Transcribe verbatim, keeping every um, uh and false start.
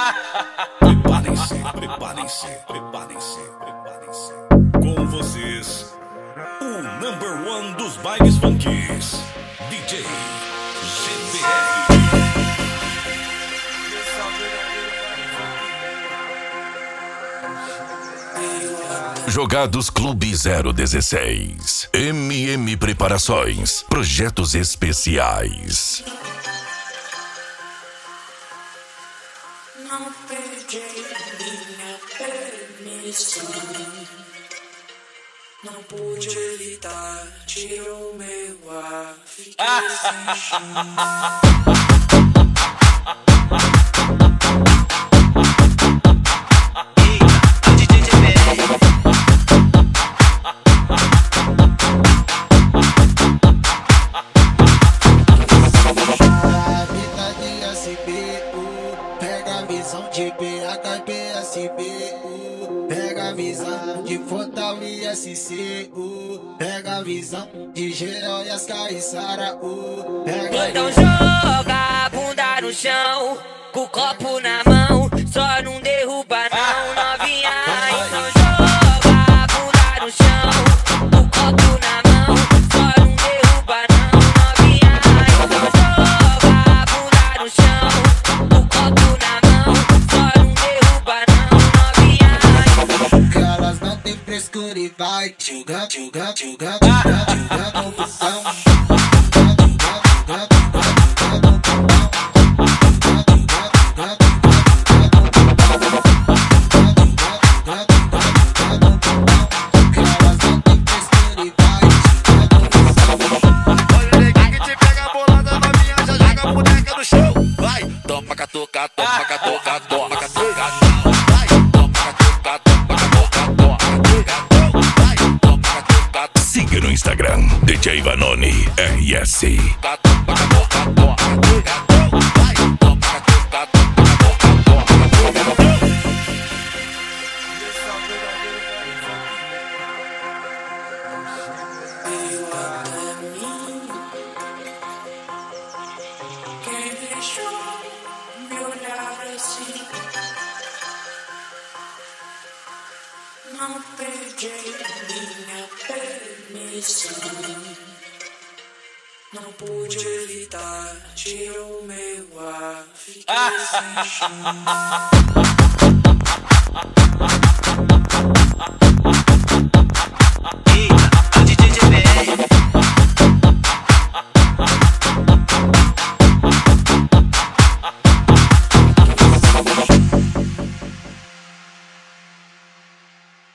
Preparem-se, preparem-se, preparem-se, preparem-se. Com vocês, o number one dos bailes funkies, D J G B R. Jogados Clube zero dezesseis. M M Preparações. Projetos especiais. Não perdi minha permissão. Não pude evitar, tirou meu ar. Fiquei sem chão. De B H P S B U, pega a visão de Fortal e S C U, pega a visão de Geral e as Caissara U, pega. Então joga a bunda no chão, com o copo na mão, só não derruba não, novinha. Então joga a bunda no chão, com o copo na mão, só não derruba não, novinha. Então joga a bunda no chão, com o copo na mão, só não derruba não, novinha. Que elas não tem frescura e vai jogar, jogar, jogar, jogar, jogar confusão. Toma catuca, toma catuca, toma catuca, vai. Toma catuca, toma catuca, toma catuca, vai. Toma catuca. Siga no Instagram, D J Vanoni R S. Toma catuca, toma catuca, vai. Toma catuca, toma catuca, toma catuca. Veio até mim. Quem deixou me olhar assim? Não perdi minha permissão. Não pude evitar, tirou meu ar. Fiquei sem chão.